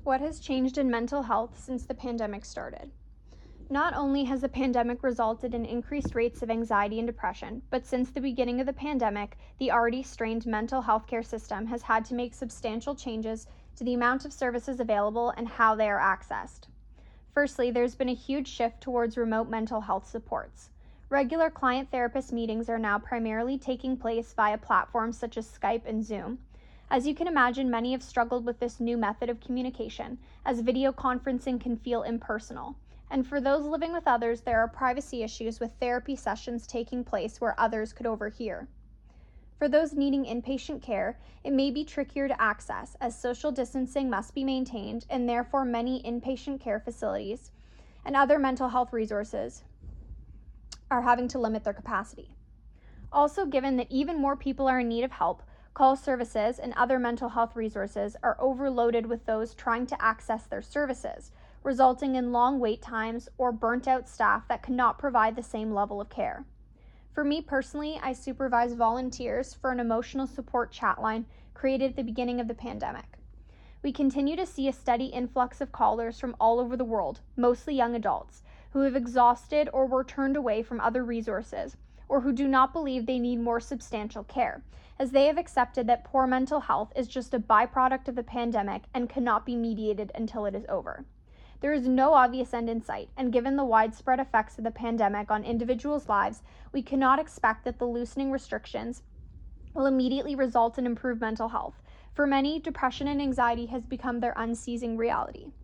What has changed in mental health since the pandemic started? Not only has the pandemic resulted in increased rates of anxiety and depression, but since the beginning of the pandemic, the already strained mental health care system has had to make substantial changes to the amount of services available and how they are accessed. Firstly, there's been a huge shift towards remote mental health supports. Regular client therapist meetings are now primarily taking place via platforms such as Skype and Zoom. As you can imagine, many have struggled with this new method of communication, as video conferencing can feel impersonal. And for those living with others, there are privacy issues with therapy sessions taking place where others could overhear. For those needing inpatient care, it may be trickier to access, as social distancing must be maintained, and therefore many inpatient care facilities and other mental health resources are having to limit their capacity. Also, given that even more people are in need of help, call services and other mental health resources are overloaded with those trying to access their services, resulting in long wait times or burnt-out staff that cannot provide the same level of care. For me personally, I supervise volunteers for an emotional support chat line created at the beginning of the pandemic. We continue to see a steady influx of callers from all over the world, mostly young adults, who have exhausted or were turned away from other resources, or who do not believe they need more substantial care, as they have accepted that poor mental health is just a byproduct of the pandemic and cannot be mediated until it is over. There is no obvious end in sight, and given the widespread effects of the pandemic on individuals' lives, we cannot expect that the loosening restrictions will immediately result in improved mental health. For many, depression and anxiety has become their unceasing reality.